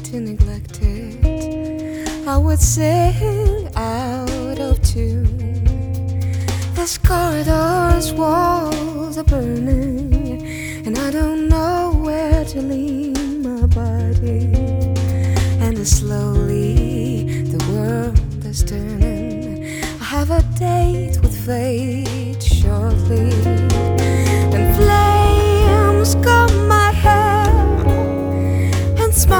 too neglected, I would sing out of tune. This corridor's walls are burning, and I don't know where to lean my body. And slowly the world is turning. I have a date with fate.